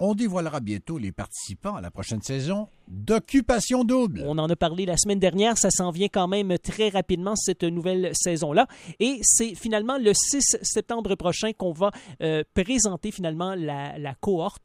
on dévoilera bientôt les participants à la prochaine saison d'Occupation Double. On en a parlé la semaine dernière, ça s'en vient quand même très rapidement, cette nouvelle saison-là. Et c'est finalement le 6 septembre prochain qu'on va présenter finalement la cohorte,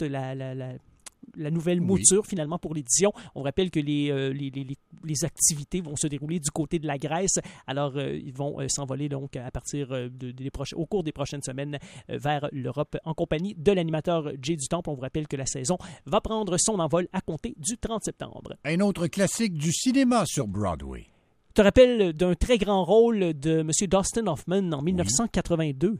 la nouvelle mouture finalement pour l'édition. On rappelle que les activités vont se dérouler du côté de la Grèce. Alors, ils vont s'envoler donc à partir au cours des prochaines semaines vers l'Europe en compagnie de l'animateur Jay du Temple. On vous rappelle que la saison va prendre son envol à compter du 30 septembre. Un autre classique du cinéma sur Broadway. Tu te rappelles d'un très grand rôle de M. Dustin Hoffman en 1982?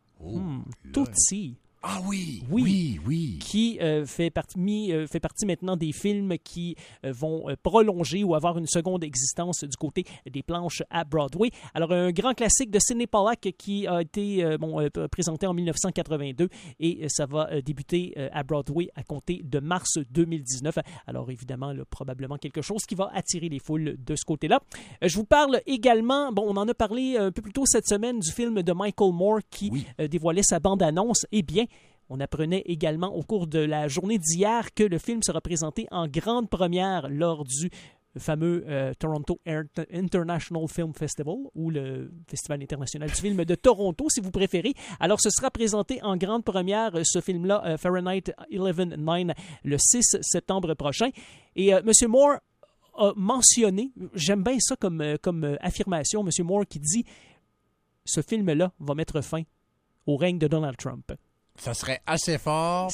Tootsie. Ah oui. Qui fait partie maintenant des films qui vont prolonger ou avoir une seconde existence du côté des planches à Broadway. Alors, un grand classique de Sidney Pollack qui a été présenté en 1982 et ça va débuter à Broadway à compter de mars 2019. Alors, évidemment, là, probablement quelque chose qui va attirer les foules de ce côté-là. Je vous parle également, on en a parlé un peu plus tôt cette semaine du film de Michael Moore qui dévoilait sa bande-annonce. Eh bien, on apprenait également au cours de la journée d'hier que le film sera présenté en grande première lors du fameux Toronto International Film Festival ou le Festival international du film de Toronto, si vous préférez. Alors, ce sera présenté en grande première, ce film-là, Fahrenheit 11/9, le 6 septembre prochain. Et M. Moore a mentionné, j'aime bien ça comme affirmation, M. Moore qui dit « Ce film-là va mettre fin au règne de Donald Trump ». Ça serait assez fort.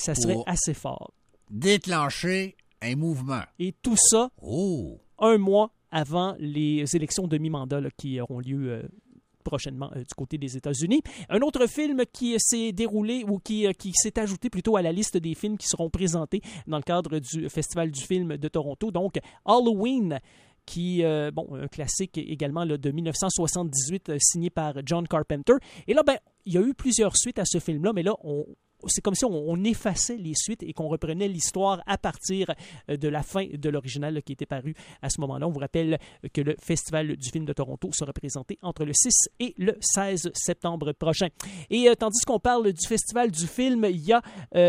Déclencher un mouvement. Et tout ça, un mois avant les élections de mi-mandat qui auront lieu prochainement du côté des États-Unis. Un autre film qui s'est déroulé ou qui s'est ajouté plutôt à la liste des films qui seront présentés dans le cadre du Festival du film de Toronto. Donc, Halloween, un classique également là, de 1978 signé par John Carpenter. Et là, il y a eu plusieurs suites à ce film-là, mais là, c'est comme si on effaçait les suites et qu'on reprenait l'histoire à partir de la fin de l'original qui était paru à ce moment-là. On vous rappelle que le Festival du film de Toronto sera présenté entre le 6 et le 16 septembre prochain. Et tandis qu'on parle du Festival du film, il y a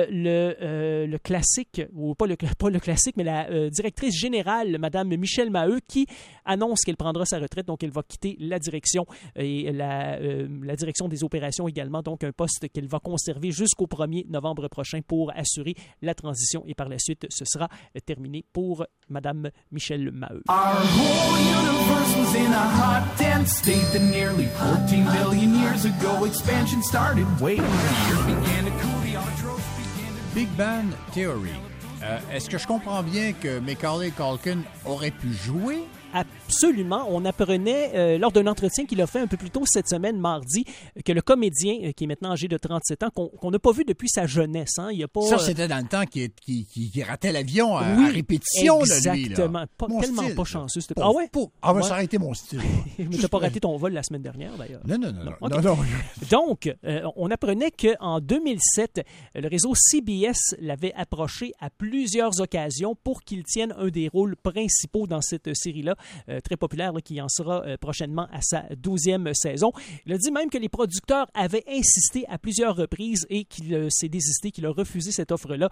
le classique, ou pas le classique, mais la directrice générale, Mme Michelle Maheu, qui annonce qu'elle prendra sa retraite, donc elle va quitter la direction et la direction des opérations également, donc un poste qu'elle va conserver jusqu'au 1er novembre prochain pour assurer la transition et par la suite, ce sera terminé pour Mme Michelle Maheu. Our whole universe was in a hot, dense state that nearly 14 billion years ago expansion started. Wait, began to cool, the autotrophs began to... Big Bang Theory. Est-ce que je comprends bien que Macaulay Culkin aurait pu jouer? Absolument. On apprenait lors d'un entretien qu'il a fait un peu plus tôt cette semaine, mardi, que le comédien, qui est maintenant âgé de 37 ans, qu'on n'a pas vu depuis sa jeunesse. Hein. Il y a pas, ça, c'était dans le temps qu'il ratait l'avion à répétition, exactement. Lui. Pas, tellement style, pas chanceux. Ah ouais? Ça aurait été mon style. Mais tu n'as pas raté ton vol la semaine dernière, d'ailleurs. Non. Okay. Non. Donc, on apprenait qu'en 2007, le réseau CBS l'avait approché à plusieurs occasions pour qu'il tienne un des rôles principaux dans cette série-là. Très populaire, là, qui en sera prochainement à sa 12e saison. Il a dit même que les producteurs avaient insisté à plusieurs reprises et qu'il s'est désisté, qu'il a refusé cette offre-là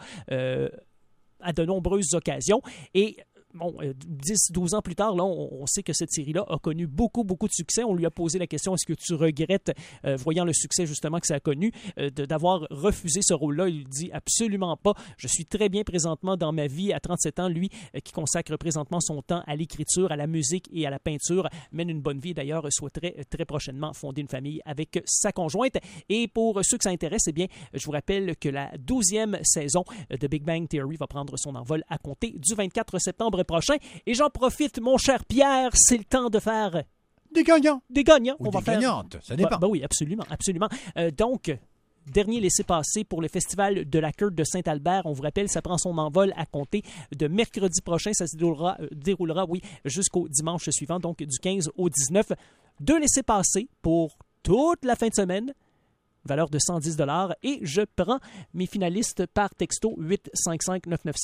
à de nombreuses occasions. Et 10-12 ans plus tard, là, on sait que cette série-là a connu beaucoup de succès. On lui a posé la question, est-ce que tu regrettes, voyant le succès justement que ça a connu, d'avoir refusé ce rôle-là? Il dit absolument pas. Je suis très bien présentement dans ma vie à 37 ans. Lui, qui consacre présentement son temps à l'écriture, à la musique et à la peinture, mène une bonne vie. D'ailleurs, souhaiterait très prochainement fonder une famille avec sa conjointe. Et pour ceux que ça intéresse, eh bien, je vous rappelle que la 12e saison de Big Bang Theory va prendre son envol à compter du 24 septembre prochain. Et j'en profite, mon cher Pierre, c'est le temps de faire... Des gagnants. Ou des gagnantes, ça dépend. Oui, absolument. Donc, dernier laissez-passer pour le Festival de la Curte de Saint-Albert. On vous rappelle, ça prend son envol à compter de mercredi prochain. Ça se déroulera jusqu'au dimanche suivant, donc du 15 au 19. 2 laissez-passer pour toute la fin de semaine, valeur de 110 $, et je prends mes finalistes par texto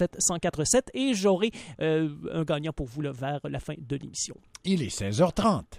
855-997-1047 et j'aurai un gagnant pour vous là, vers la fin de l'émission. Il est 16h30.